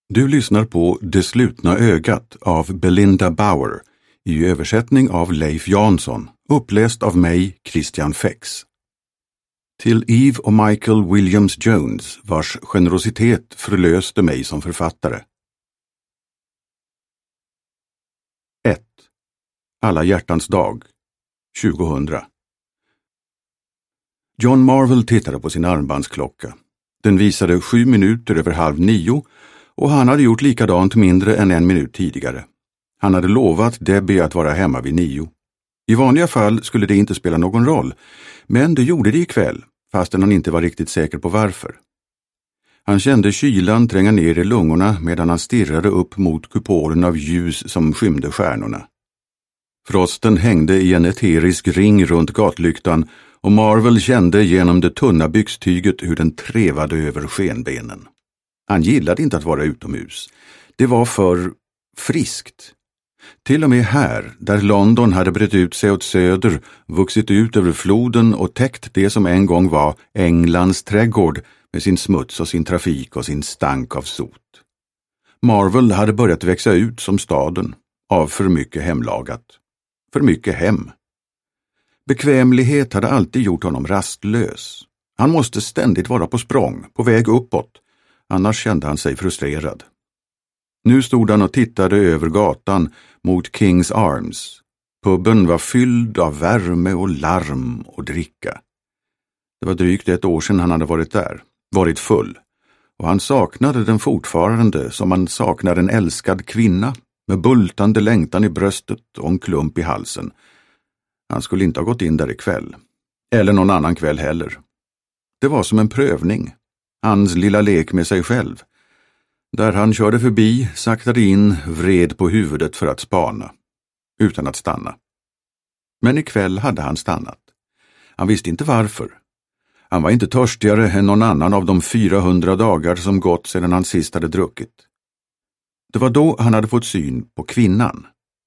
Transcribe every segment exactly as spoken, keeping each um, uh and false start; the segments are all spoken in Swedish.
Du lyssnar på Det slutna ögat av Belinda Bauer i översättning av Leif Jansson, uppläst av mig, Christian Feix. Till Eve och Michael Williams Jones, vars generositet förlöste mig som författare. ett. Alla hjärtans dag, tjugohundra. John Marvel tittade på sin armbandsklocka. Den visade sju minuter över halv nio och han hade gjort likadant mindre än en minut tidigare. Han hade lovat Debbie att vara hemma vid nio. I vanliga fall skulle det inte spela någon roll, men det gjorde det ikväll, fastän han inte var riktigt säker på varför. Han kände kylan tränga ner i lungorna medan han stirrade upp mot kupolen av ljus som skymde stjärnorna. Frosten hängde i en eterisk ring runt gatlyktan och Marvel kände genom det tunna byxtyget hur den trevade över skenbenen. Han gillade inte att vara utomhus. Det var för friskt. Till och med här, där London hade brett ut sig åt söder, vuxit ut över floden och täckt det som en gång var Englands trädgård med sin smuts och sin trafik och sin stank av sot. Marvel hade börjat växa ut som staden, av för mycket hemlagat. För mycket hem. Bekvämlighet hade alltid gjort honom rastlös. Han måste ständigt vara på språng, på väg uppåt. Annars kände han sig frustrerad. Nu stod han och tittade över gatan mot King's Arms. Puben var fylld av värme och larm och dricka. Det var drygt ett år sedan han hade varit där, varit full. Och han saknade den fortfarande som man saknar en älskad kvinna med bultande längtan i bröstet och en klump i halsen. Han skulle inte ha gått in där ikväll. Eller någon annan kväll heller. Det var som en prövning. Hans lilla lek med sig själv. Där han körde förbi, saktade in, vred på huvudet för att spana. Utan att stanna. Men ikväll hade han stannat. Han visste inte varför. Han var inte törstigare än någon annan av de fyrahundra dagar som gått sedan han sist hade druckit. Det var då han hade fått syn på kvinnan.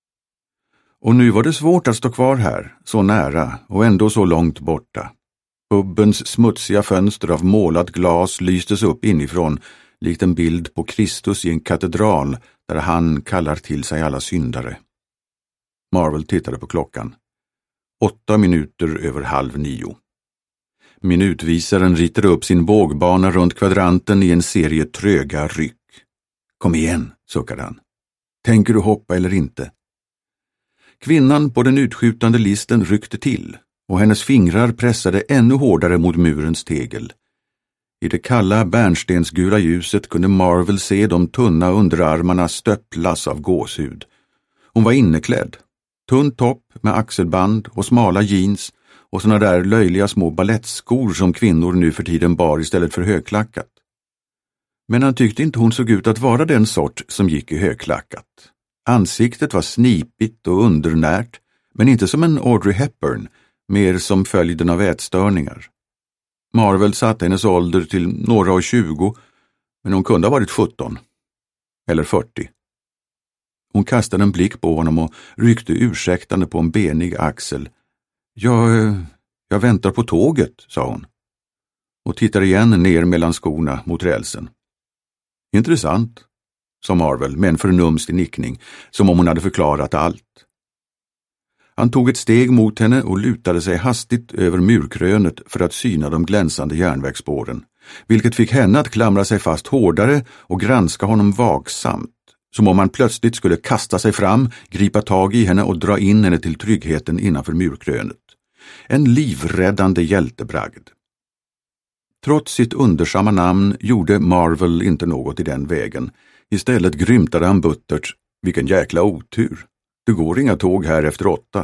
Och nu var det svårt att stå kvar här, så nära och ändå så långt borta. Pubbens smutsiga fönster av målat glas lystes upp inifrån, likt en bild på Kristus i en katedral där han kallar till sig alla syndare. Marvel tittade på klockan. Åtta minuter över halv nio. Minutvisaren ritade upp sin bågbana runt kvadranten i en serie tröga ryck. Kom igen, suckade han. Tänker du hoppa eller inte? Kvinnan på den utskjutande listen ryckte till och hennes fingrar pressade ännu hårdare mot murens tegel. I det kalla bärnstensgula ljuset kunde Marvel se de tunna underarmarna stöpplas av gåshud. Hon var inneklädd. Tunn topp med axelband och smala jeans och såna där löjliga små ballettskor som kvinnor nu för tiden bar istället för högklackat. Men han tyckte inte hon såg ut att vara den sort som gick i högklackat. Ansiktet var snipigt och undernärt, men inte som en Audrey Hepburn, mer som följden av ätstörningar. Marvel satte hennes ålder till några och tjugo, men hon kunde ha varit sjutton. Eller fyrtio. Hon kastade en blick på honom och ryckte ursäktande på en benig axel. Jag, jag väntar på tåget, sa hon. Och tittade igen ner mellan skorna mot rälsen. Intressant, sa Marvel med en förnumstig nickning, som om hon hade förklarat allt. Han tog ett steg mot henne och lutade sig hastigt över murkrönet för att syna de glänsande järnvägsspåren, vilket fick henne att klamra sig fast hårdare och granska honom vaksamt, som om han plötsligt skulle kasta sig fram, gripa tag i henne och dra in henne till tryggheten innanför murkrönet. En livräddande hjältebragd. Trots sitt undersamma namn gjorde Marvel inte något i den vägen. Istället grymtade han buttert. Vilken jäkla otur. Det går inga tåg här efter åtta.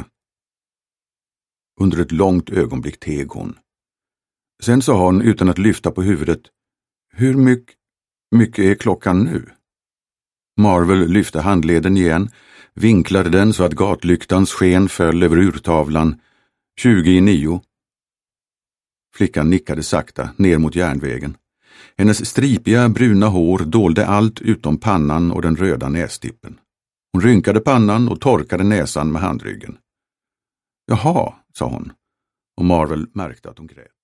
Under ett långt ögonblick teg hon. Sen sa hon utan att lyfta på huvudet. Hur mycket, mycket är klockan nu? Marvel lyfte handleden igen, vinklade den så att gatlyktans sken föll över urtavlan. Tjugo i nio. Flickan nickade sakta ner mot järnvägen. Hennes stripiga bruna hår dolde allt utom pannan och den röda nästippen. Hon rynkade pannan och torkade näsan med handryggen. Jaha, sa hon, och Marvel märkte att hon grät.